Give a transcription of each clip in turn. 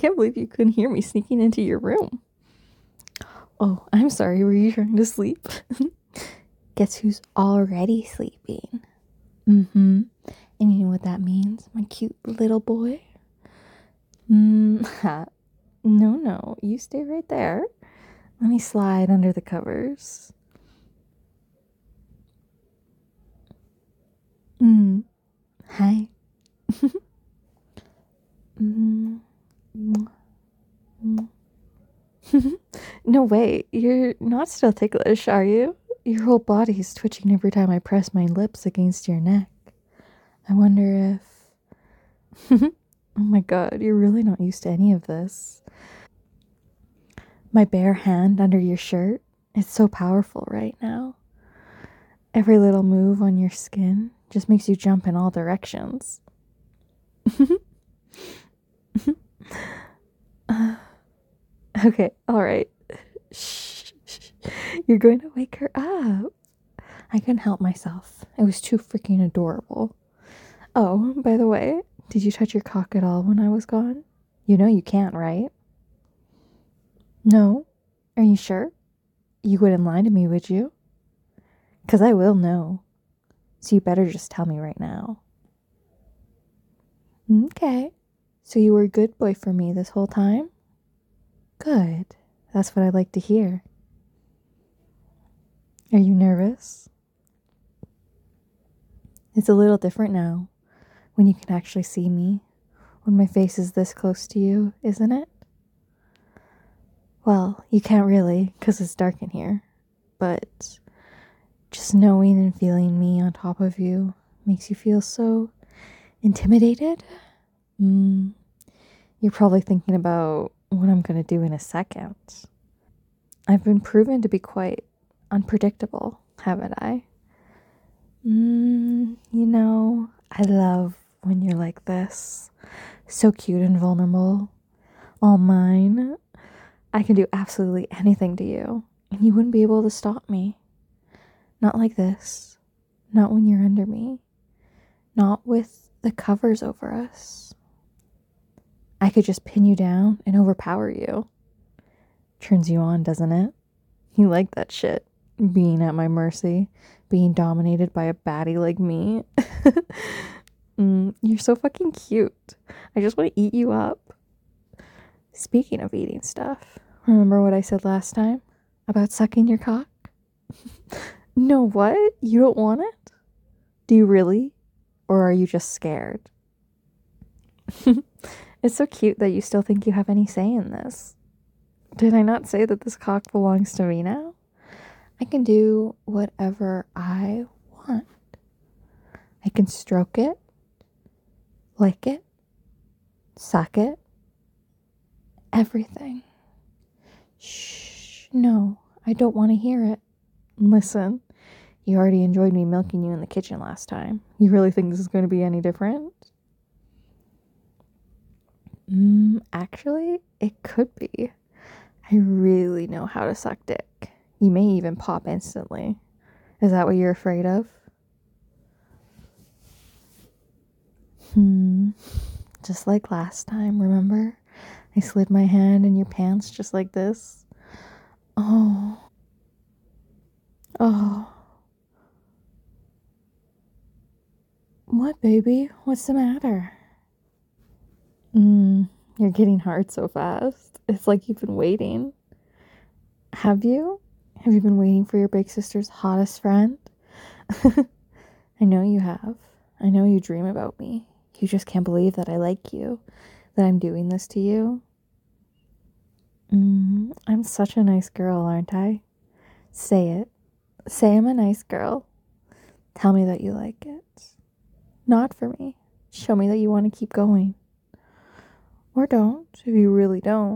can't believe you couldn't hear me sneaking into your room. Oh, I'm sorry. Were you trying to sleep? Guess who's already sleeping? Mm-hmm. And you know what that means, my cute little boy? No, no. You stay right there. Let me slide under the covers. Hi. No, wait. You're not still ticklish, are you? Your whole body is twitching every time I press my lips against your neck. I wonder if... Oh my god, you're really not used to any of this. My bare hand under your shirt is so powerful right now. Every little move on your skin just makes you jump in all directions. Okay, alright. Shh. You're going to wake her up. I couldn't help myself. It was too freaking adorable. Oh, by the way, did you touch your cock at all when I was gone? You know you can't, right? No? Are you sure? You wouldn't lie to me, would you? 'Cause I will know. So you better just tell me right now. Okay. So you were a good boy for me this whole time? Good. That's what I like to hear. Are you nervous? It's a little different now when you can actually see me, when my face is this close to you, isn't it? Well, you can't really, 'cause it's dark in here, but just knowing and feeling me on top of you makes you feel so intimidated. You're probably thinking about what I'm gonna do in a second. I've been proven to be quite unpredictable, haven't I? You know, I love when you're like this. So cute and vulnerable. All mine. I can do absolutely anything to you, and you wouldn't be able to stop me. Not like this. Not when you're under me. Not with the covers over us. I could just pin you down and overpower you. Turns you on, doesn't it? You like that shit. Being at my mercy. Being dominated by a baddie like me. You're so fucking cute. I just want to eat you up. Speaking of eating stuff, remember what I said last time about sucking your cock? No, what? You don't want it? Do you really? Or are you just scared? It's so cute that you still think you have any say in this. Did I not say that this cock belongs to me now? I can do whatever I want. I can stroke it, lick it, suck it, everything. Shh, no, I don't want to hear it. Listen, you already enjoyed me milking you in the kitchen last time. You really think this is going to be any different? Actually, it could be. I really know how to suck dick. You may even pop instantly. Is that what you're afraid of? Just like last time, remember? I slid my hand in your pants just like this. Oh. What, baby? What's the matter? You're getting hard so fast. It's like you've been waiting. Have you? Have you been waiting for your big sister's hottest friend? I know you have. I know you dream about me. You just can't believe that I like you, that I'm doing this to you. I'm such a nice girl, aren't I? Say it. Say I'm a nice girl. Tell me that you like it. Not for me. Show me that you want to keep going. Or don't, if you really don't.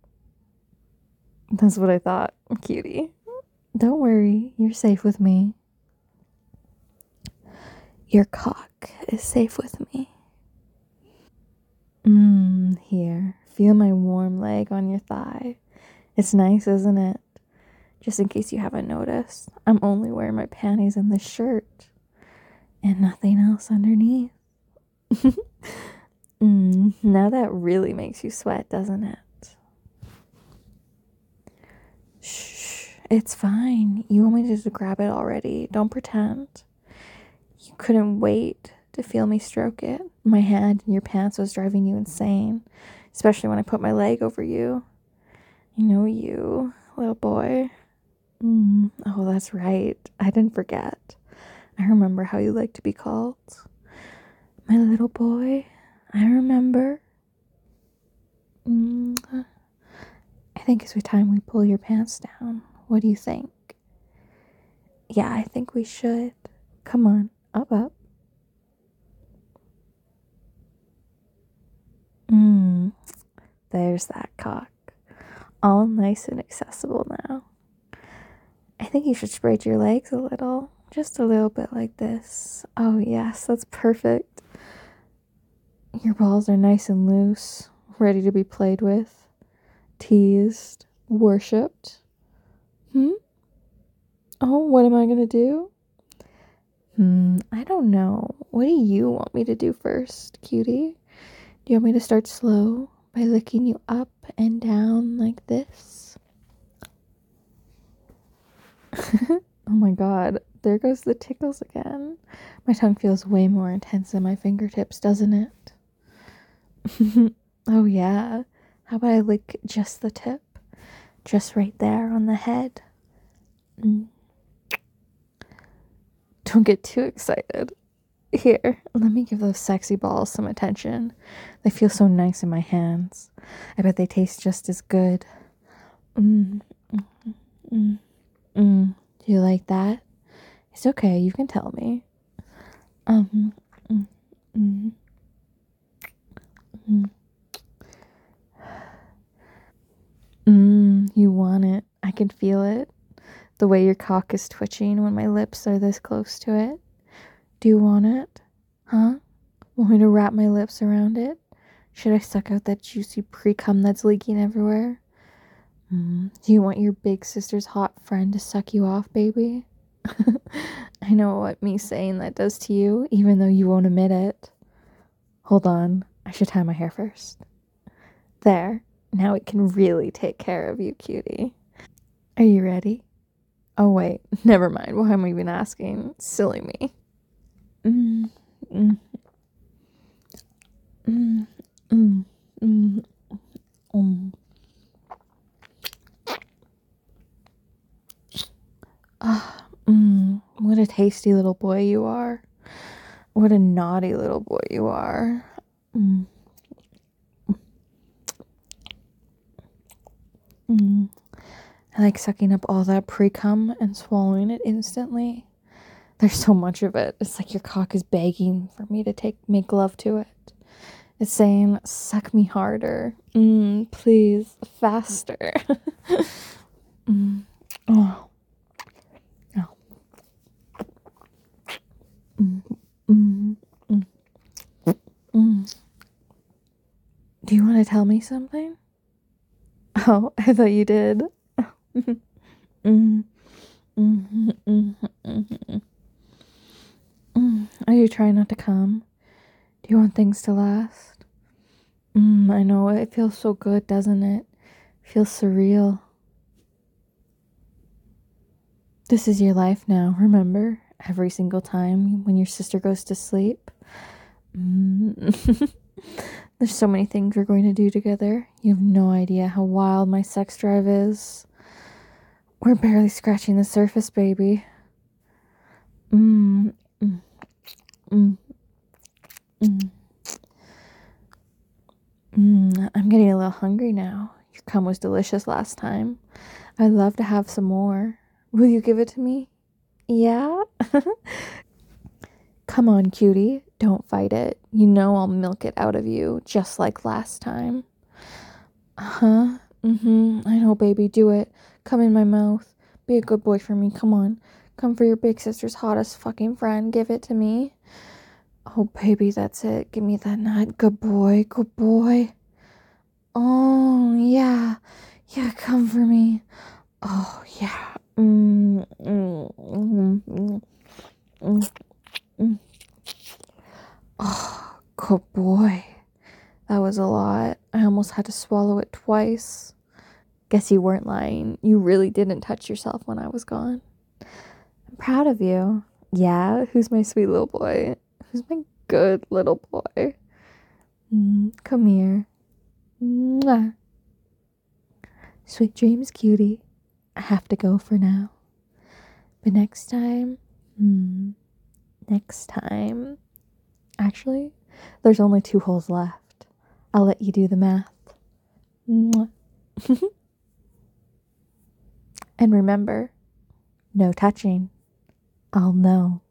That's what I thought, cutie. Don't worry, you're safe with me. Your cock is safe with me. Here, feel my warm leg on your thigh. It's nice, isn't it? Just in case you haven't noticed, I'm only wearing my panties and this shirt. And nothing else underneath. Now that really makes you sweat, doesn't it? Shh, it's fine. You want me to just grab it already. Don't pretend. You couldn't wait to feel me stroke it. My hand in your pants was driving you insane, especially when I put my leg over you. I know you, little boy. Oh, that's right. I didn't forget. I remember how you like to be called. My little boy. I remember. I think it's time we pull your pants down. What do you think? Yeah, I think we should. Come on, up, up. There's that cock. All nice and accessible now. I think you should spread your legs a little. Just a little bit like this. Oh, yes, that's perfect. Your balls are nice and loose, ready to be played with, teased, worshipped. Oh, what am I gonna do? I don't know. What do you want me to do first, cutie? Do you want me to start slow by licking you up and down like this? Oh my god, there goes the tickles again. My tongue feels way more intense than my fingertips, doesn't it? Oh yeah. How about I lick just the tip? Just right there on the head. Don't get too excited. Here, let me give those sexy balls some attention. They feel so nice in my hands. I bet they taste just as good. Do you like that? It's okay, you can tell me. You want it. I can feel it. The way your cock is twitching when my lips are this close to it. Do you want it? Huh? Want me to wrap my lips around it? Should I suck out that juicy pre-cum that's leaking everywhere? Do you want your big sister's hot friend to suck you off, baby? I know what me saying that does to you, even though you won't admit it. Hold on, I should tie my hair first. There, now it can really take care of you, cutie. Are you ready? Oh, wait, never mind. Why am I even asking? Silly me. Mm, mm, mm, mm, mm, mm. What a tasty little boy you are. What a naughty little boy you are. I like sucking up all that pre-cum and swallowing it instantly. There's so much of it. It's like your cock is begging for me to make love to it. It's saying, suck me harder. Please, faster. Oh. Oh. Do you want to tell me something? Oh, I thought you did. Are you trying not to come? Do you want things to last? I know, it feels so good, doesn't it? Feels surreal. This is your life now, remember? Every single time when your sister goes to sleep. There's so many things we're going to do together. You have no idea how wild my sex drive is. We're barely scratching the surface, baby. I'm getting a little hungry now. Your cum was delicious last time. I'd love to have some more. Will you give it to me? Yeah? Come on, cutie. Don't fight it. You know I'll milk it out of you, just like last time. Huh? I know, baby. Do it. Come in my mouth. Be a good boy for me. Come on. Come for your big sister's hottest fucking friend. Give it to me. Oh, baby, that's it. Give me that nut. Good boy. Good boy. Oh, yeah. Yeah, come for me. Oh, yeah. Oh, good boy. to swallow it twice. Guess you weren't lying. You really didn't touch yourself when I was gone. I'm proud of you. Yeah, who's my sweet little boy? Who's my good little boy? Come here. Mwah. Sweet dreams, cutie. I have to go for now. But next time, actually, there's only 2 holes left. I'll let you do the math. Mwah. And remember, no touching. I'll know.